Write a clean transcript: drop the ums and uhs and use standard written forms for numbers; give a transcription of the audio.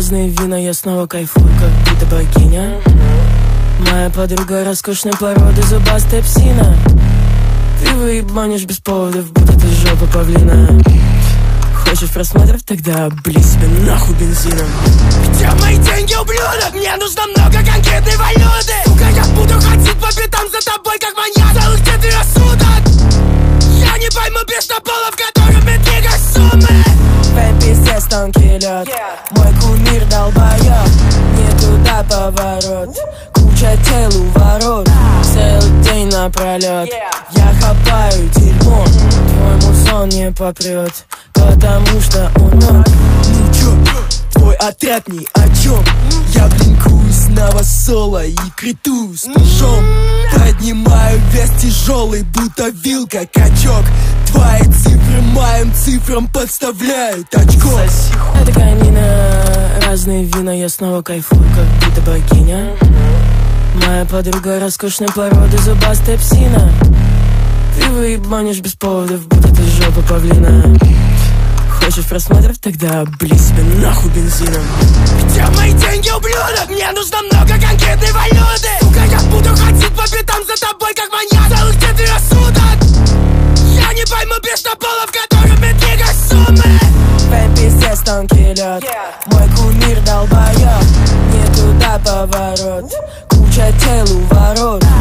разные вина, я снова кайфую, как будто богиня. Моя подруга роскошной породы, зубастая псина. Ты выебанишь без поводов, будто ты жопа павлина. Хочешь просмотров? Тогда обли себе нахуй бензином. Где мои деньги, ублюдок? Мне нужно много конкретной валюты. Сука, я буду ходить по пятам за тобой, как маньяк целых 4 суток. Я не пойму пиздобола, в котором метрига суммы. Пэй, пиздец, тонкий лед. Мой кумир долбоёб. Не туда поворот. Куча тел у ворот. Целый день напролёт. Я хапаю дерьмо. Твой мусон не попрет, потому что он мог. Ну чё, твой отряд ни о чем. Я блинкуюсь на соло и криту с ножом. Поднимаю вес тяжелый, будто вилка, качок. Твои цифры моим цифрам подставляют очко. Это конина, разные вина, я снова кайфую, как будто богиня. Моя подруга роскошной породы, зубастая псина. Ты выебанишь без поводов, будто ты жопа павлина. Хочешь просмотров? Тогда обли себе нахуй бензином. Где мои деньги, ублюдок? Мне нужно много конкретной валюты. Сука, я буду ходить по пятам за тобой, как маньяк целых 4 суток. Я не пойму пиздобола, в котором метрига суммы. Пэй, пиздец, тонкий лед. Мой кумир долбоёб. Не туда поворот. Куча тел у ворот.